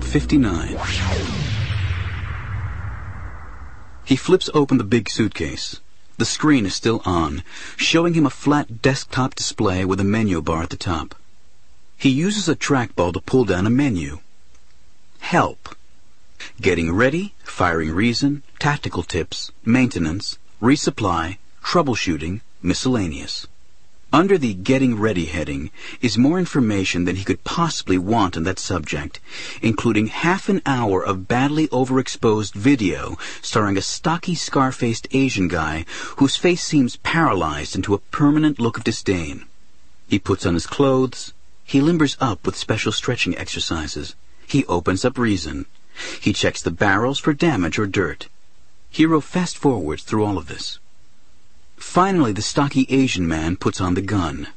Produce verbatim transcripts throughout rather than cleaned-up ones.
fifty-nine. He flips open the big suitcase. The screen is still on, showing him a flat desktop display with a menu bar at the top. He uses a trackball to pull down a menu. Help. Getting ready, firing reason, tactical tips, maintenance, resupply, troubleshooting, miscellaneous. Under the Getting Ready heading is more information than he could possibly want on that subject, including half an hour of badly overexposed video starring a stocky, scar-faced Asian guy whose face seems paralyzed into a permanent look of disdain. He puts on his clothes. He limbers up with special stretching exercises. He opens up reason. He checks the barrels for damage or dirt. Hero fast-forwards through all of this. Finally, the stocky Asian man puts on the gun.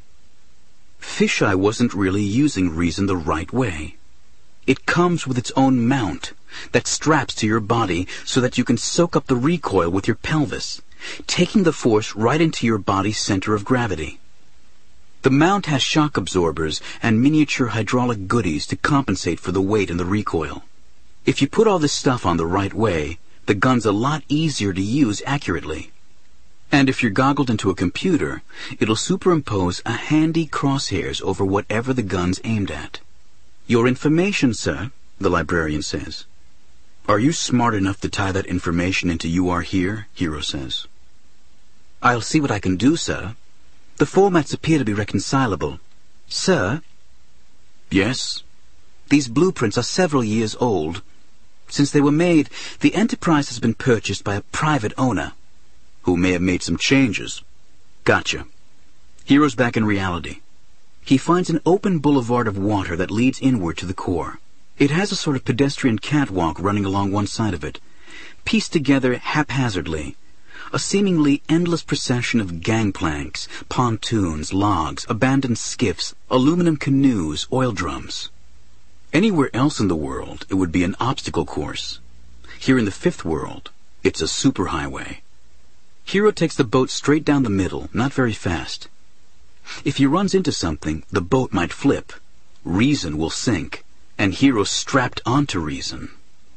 Fisheye wasn't really using reason the right way. It comes with its own mount that straps to your body so that you can soak up the recoil with your pelvis, taking the force right into your body's center of gravity. The mount has shock absorbers and miniature hydraulic goodies to compensate for the weight and the recoil. If you put all this stuff on the right way, the gun's a lot easier to use accurately. And if you're goggled into a computer, it'll superimpose a handy crosshairs over whatever the gun's aimed at. Your information, sir, the librarian says. Are you smart enough to tie that information into you are here? Hero says. I'll see what I can do, sir. The formats appear to be reconcilable. Sir? Yes? These blueprints are several years old. Since they were made, the Enterprise has been purchased by a private owner, who may have made some changes. Gotcha. Hero's back in reality. He finds an open boulevard of water that leads inward to the core. It has a sort of pedestrian catwalk running along one side of it, pieced together haphazardly, a seemingly endless procession of gangplanks, pontoons, logs, abandoned skiffs, aluminum canoes, oil drums. Anywhere else in the world, it would be an obstacle course. Here in the fifth world, it's a superhighway. Hero takes the boat straight down the middle, not very fast. If he runs into something, the boat might flip. Reason will sink, and Hero's strapped onto reason.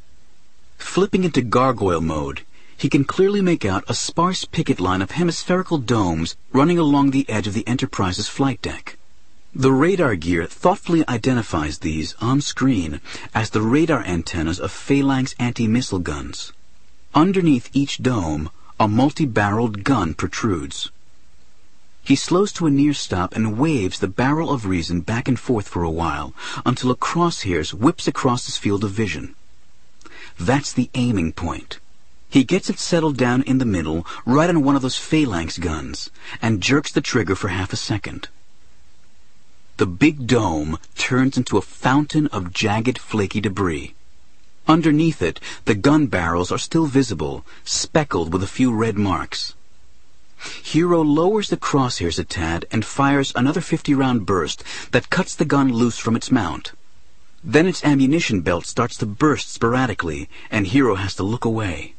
Flipping into gargoyle mode, he can clearly make out a sparse picket line of hemispherical domes running along the edge of the Enterprise's flight deck. The radar gear thoughtfully identifies these, on screen, as the radar antennas of Phalanx anti-missile guns. Underneath each dome, a multi-barreled gun protrudes. He slows to a near stop and waves the barrel of reason back and forth for a while until a crosshairs whips across his field of vision. That's the aiming point. He gets it settled down in the middle, right on one of those Phalanx guns, and jerks the trigger for half a second. The big dome turns into a fountain of jagged, flaky debris. Underneath it, the gun barrels are still visible, speckled with a few red marks. Hero lowers the crosshairs a tad and fires another fifty-round burst that cuts the gun loose from its mount. Then its ammunition belt starts to burst sporadically, and Hero has to look away.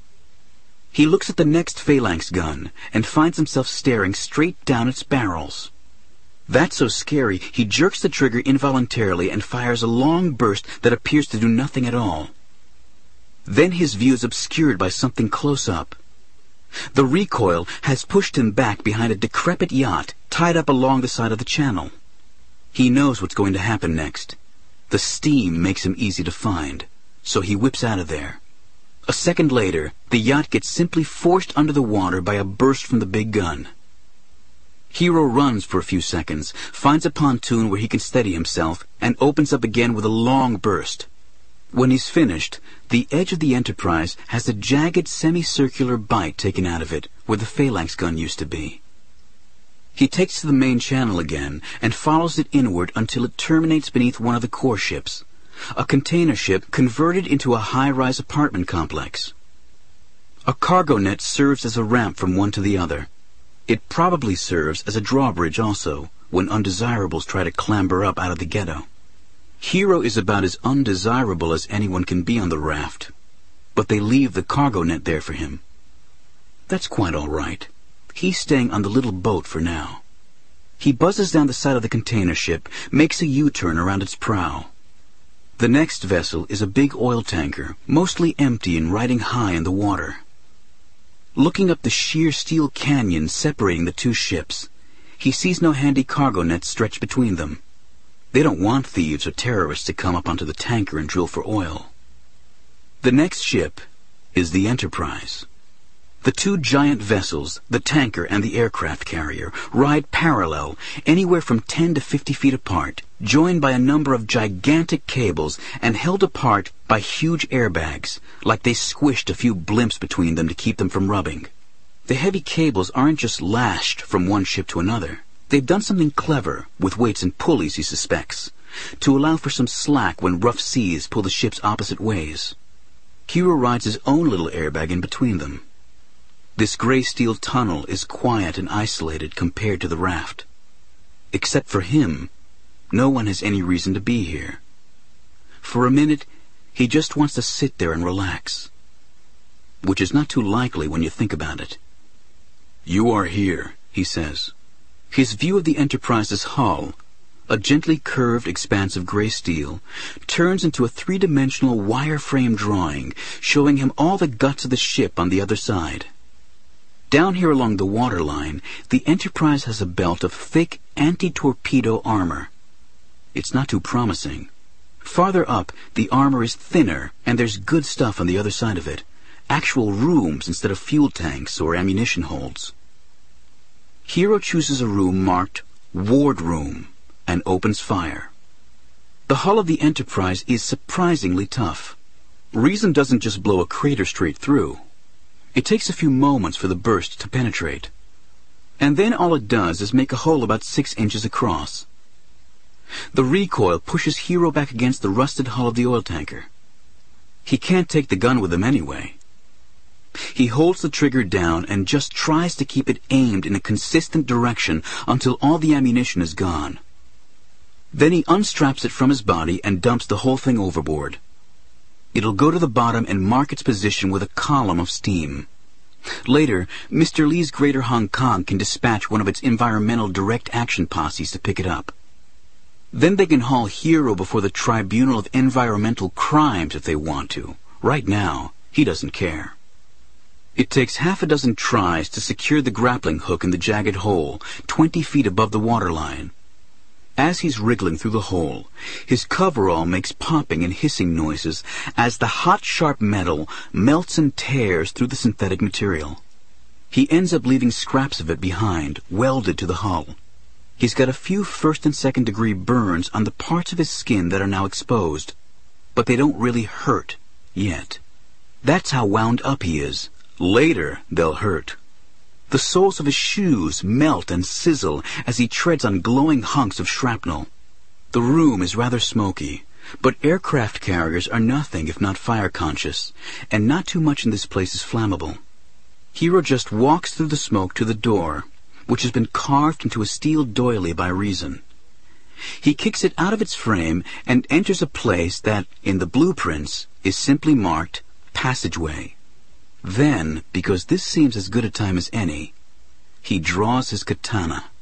He looks at the next Phalanx gun and finds himself staring straight down its barrels. That's so scary, he jerks the trigger involuntarily and fires a long burst that appears to do nothing at all. Then his view is obscured by something close up. The recoil has pushed him back behind a decrepit yacht tied up along the side of the channel. He knows what's going to happen next. The steam makes him easy to find, so he whips out of there. A second later, the yacht gets simply forced under the water by a burst from the big gun. Hero runs for a few seconds, finds a pontoon where he can steady himself, and opens up again with a long burst. When he's finished, the edge of the Enterprise has a jagged semicircular bite taken out of it, where the Phalanx gun used to be. He takes to the main channel again, and follows it inward until it terminates beneath one of the core ships, a container ship converted into a high-rise apartment complex. A cargo net serves as a ramp from one to the other. It probably serves as a drawbridge also, when undesirables try to clamber up out of the ghetto. Hero is about as undesirable as anyone can be on the raft, but they leave the cargo net there for him. That's quite all right. He's staying on the little boat for now. He buzzes down the side of the container ship, makes a U-turn around its prow. The next vessel is a big oil tanker, mostly empty and riding high in the water. Looking up the sheer steel canyon separating the two ships, he sees no handy cargo nets stretched between them. They don't want thieves or terrorists to come up onto the tanker and drill for oil. The next ship is the Enterprise. The two giant vessels, the tanker and the aircraft carrier, ride parallel, anywhere from ten to fifty feet apart, joined by a number of gigantic cables and held apart by huge airbags, like they squished a few blimps between them to keep them from rubbing. The heavy cables aren't just lashed from one ship to another. They've done something clever, with weights and pulleys, he suspects, to allow for some slack when rough seas pull the ships opposite ways. Hiro rides his own little airbag in between them. This gray steel tunnel is quiet and isolated compared to the raft. Except for him, no one has any reason to be here. For a minute, he just wants to sit there and relax. Which is not too likely when you think about it. "You are here," he says. His view of the Enterprise's hull, a gently curved expanse of gray steel, turns into a three-dimensional wireframe drawing showing him all the guts of the ship on the other side. Down here along the waterline, the Enterprise has a belt of thick anti-torpedo armor. It's not too promising. Farther up, the armor is thinner, and there's good stuff on the other side of it. Actual rooms instead of fuel tanks or ammunition holds. Hiro chooses a room marked Ward Room and opens fire. The hull of the Enterprise is surprisingly tough. Reason doesn't just blow a crater straight through. It takes a few moments for the burst to penetrate. And then all it does is make a hole about six inches across. The recoil pushes Hiro back against the rusted hull of the oil tanker. He can't take the gun with him anyway. He holds the trigger down and just tries to keep it aimed in a consistent direction until all the ammunition is gone. Then he unstraps it from his body and dumps the whole thing overboard. It'll go to the bottom and mark its position with a column of steam. Later, Mister Lee's Greater Hong Kong can dispatch one of its environmental direct action posses to pick it up. Then they can haul Hiro before the Tribunal of Environmental Crimes if they want to. Right now, he doesn't care. It takes half a dozen tries to secure the grappling hook in the jagged hole, twenty feet above the waterline. As he's wriggling through the hole, his coverall makes popping and hissing noises as the hot, sharp metal melts and tears through the synthetic material. He ends up leaving scraps of it behind, welded to the hull. He's got a few first and second degree burns on the parts of his skin that are now exposed, but they don't really hurt yet. That's how wound up he is. Later, they'll hurt. The soles of his shoes melt and sizzle as he treads on glowing hunks of shrapnel. The room is rather smoky, but aircraft carriers are nothing if not fire-conscious, and not too much in this place is flammable. Hiro just walks through the smoke to the door, which has been carved into a steel doily by Reason. He kicks it out of its frame and enters a place that, in the blueprints, is simply marked Passageway. Then, because this seems as good a time as any, he draws his katana.